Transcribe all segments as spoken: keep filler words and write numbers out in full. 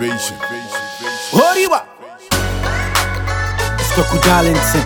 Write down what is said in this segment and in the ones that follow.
motivation. Horiba. Stoku Darlington.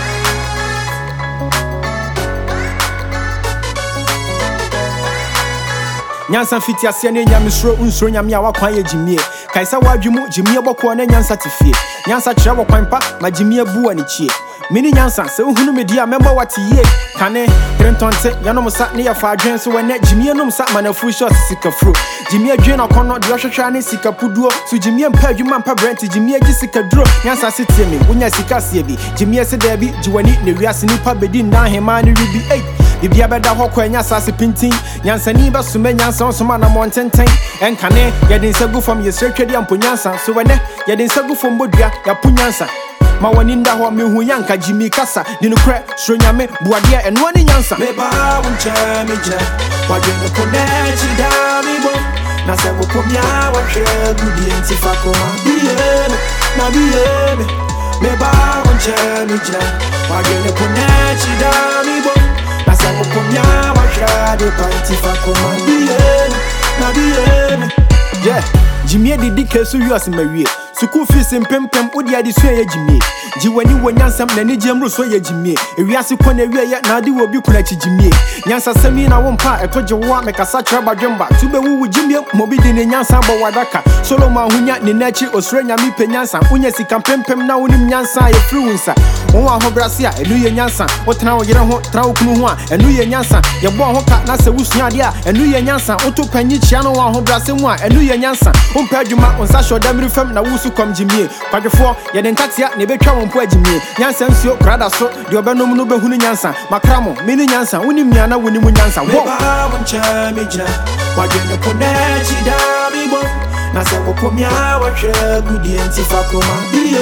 Nyansa fiti ase ne nyamesro unsro nyame a wakwan ye jimie kaisa wadwemu jimie boko na nyansa tifie nyansa kire wakwan pa ma jimie bu ani chie mini nyansa se uhunu media member wati ye kane trentonte yanom sa ne ya fa adwen so wene jimie nom sa manafu shot sikafro jimie adwen akono de ohwehwa ne sikapuduo so jimie mpa adwuma mpa brent jimie gi sikaduro nyansa setie me wonya sikasie bi jimie se da bi jiwani ne wiase nipa bedi ndan hema ne ribi eight Bibia beda hoko enya sase pintin nyansa ni ba sume nyansa onsoma na montenten enkane yedin sagu fam yesretwedi ampo nyansa so wene yedin sagu fam bodua ya punyansa ma woni nda ho mehu yanka jimi kasa di no kre sro nyame buade eno ani nyansa me ba wonche me je wade no konechi da mi bo na se wo komia wa hwe gudi enti fa koma biye na biye me ba wonche me je wade no konechi da mi bo Nasa mukumya washade panti fakoma biye na biye yeah jimie didi kesu yuas mawie Suku fees mpempem odi ade so ye jimie jiwani wonyansam na ne jemru so ye jimie ewiase kɔ na wie ya na ade wo bi kuna chi jimie nyansa sami na wompa etoje wo mekasa traba dwemba tube wu jimie mobi de ne nyansa bo wadaka solomon hunya ne nachi osre nyame penyansa unya sika mpempem na wonim nyansa ye friwunsa won ahobrase a enu ye nyansa wotena wo yere ho tra wo kunu ho a enu ye nyansa ye bo ho ka na se wusua de a enu ye nyansa woto panyi chia no won ahobrase mu a enu ye nyansa wompa adwuma onsa shodamri fam na wusu kom jimie kwadwefo ye den katia ne betwa won po ajimie nyansa nsio krada so de obenom no behunu nyansa makramo mini nyansa wonim nya na wonim nyansa wo ba wonche me je wade no konechi da mi bo na se wo komia wa hwe gudi enti fa koma biye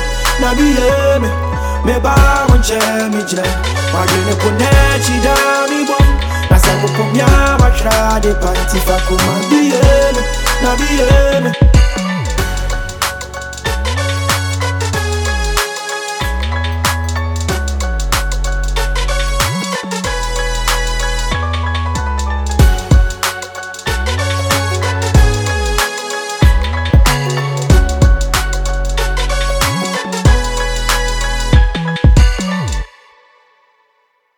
na biye me ba wonche me je wade no konechi da mi bo na se wo komia wa hwe de panti fa koma biye na biye